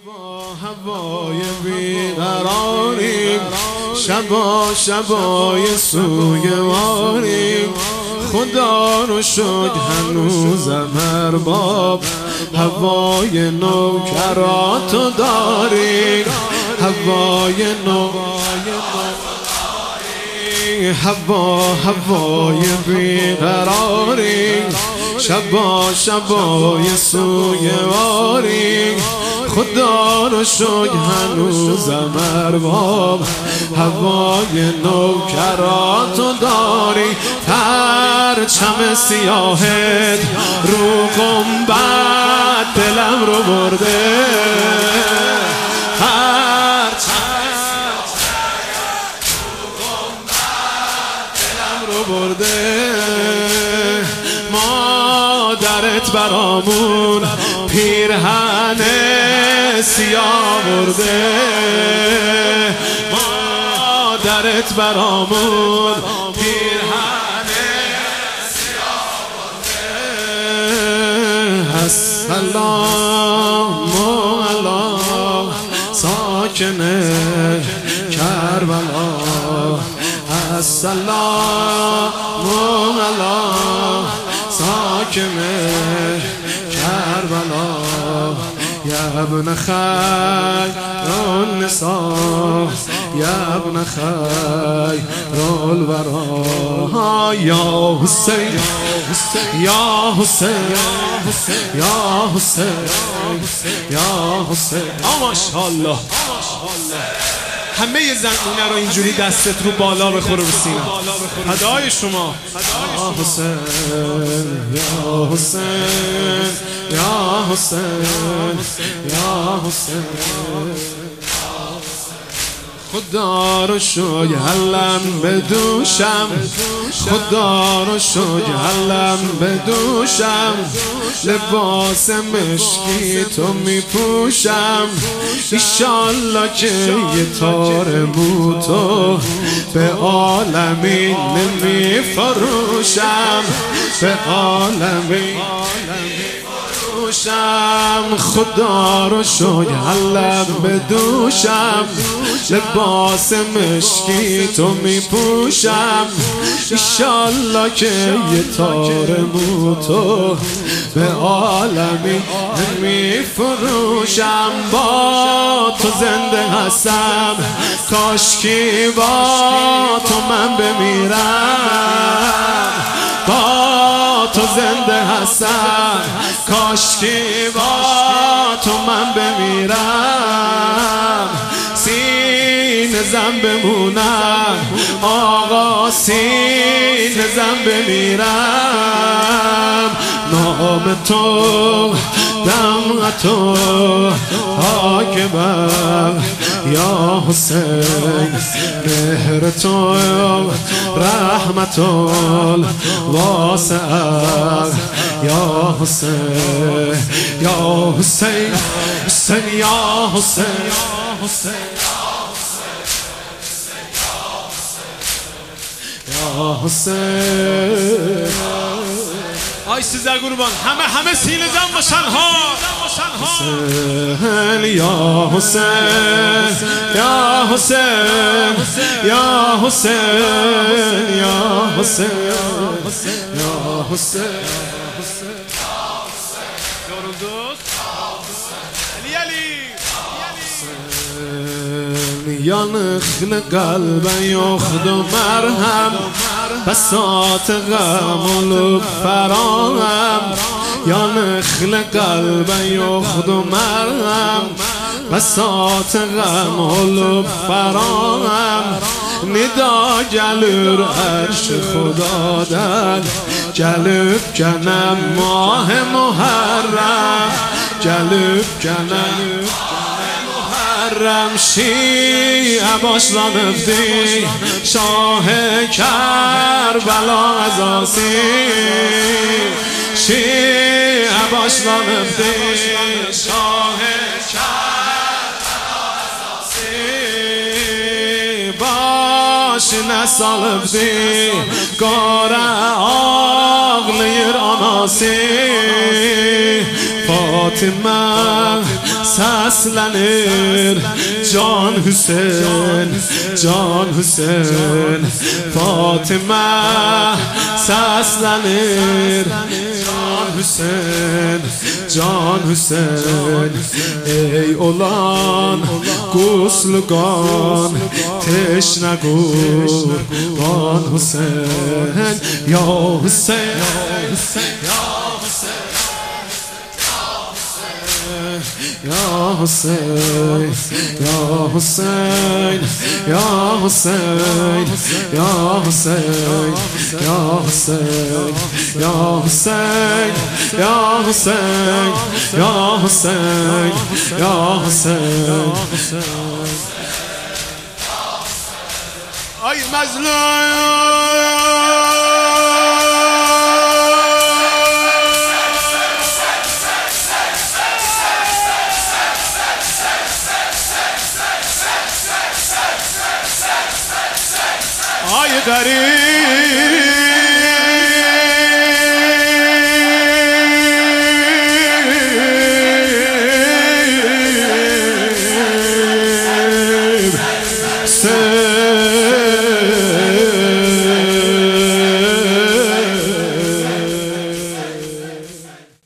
هوای بیقراری، شبای سوی واری. خدا رو شکر هنوزم ارباب هوای نوکراتو داری. هوای هوای بیقراری، شبای سوی واری. خدا رو شکر هنوزم ارباب هوای نوکراتو داری. پرچم سیاهت رو گنبد دلم رو برده، برده. مادرت برامون پیرهن سیاه برده، مادرت برامون پیرهن سیاه برده. السلام علی ساکن کربلا، السلام علی ساکن کربلا. یا ابن خیر النساء، یا ابن خیر الورا. یا حسین یا حسین یا حسین یا حسین. ماشاءالله همه زنونه رو اینجوری دستت رو بالا بخوره رو سینه. هدای شما. یا حسین یا حسین یا حسین یا حسین. خدا رو شکر حلم بدوشم، خدا رو شکر حلم بدوشم. لباس مشکی تو میپوشم، ایشالله که یه تار موتو به عالمین نمیفروشم، به عالمین خدا رو شکر حلم بدوشم. لباس مشکی تو میپوشم، ایشالله که یه تار موتو به عالمی میفروشم. با تو زنده هستم، کاشکی با تو من بمیرم. با تو زنده هستم، کاشکی با تو من بمیرم. سینه زن بمونم آقا، سینه زن بمیرم. نام تو دم تو خاک بر یا حسین، مهر تو رحمت واسع یا حسین یا حسین حسین یا حسین یا حسین. آی سیزده قربان همه سینه زن باشن ها. حسین یا حسین یا حسین یا حسین یا حسین یا حسین. یا نخل قلب یخد و مرهم، بساط غم و لب فراهم. یا نخل قلب یخد و مرهم، بساط غم و لب فراهم. ندا جلور عرش خدا در جلب کنم ماه محرم، جلب کنم شیعه باش رانفتی شاه کربلا از آسین. شیعه باش رانفتی شاه کربلا از آسین. باش نسالفتی گاره آغلیر آناسی. فاطمه seslenir Can Hüseyin, Can Hüseyin Fatime seslenir Can Hüseyin, Can Hüseyin Ey olan guslugan teşne kurban Hüseyin Ya Hüseyin, Ya Ya Hüseyin, Ya Hüseyin, Ya Hüseyin, Ya Hüseyin, Ya Hüseyin, Ya Hüseyin, Ya Hüseyin, Ya Hüseyin, Ya Hüseyin. Ay mazlum ay garip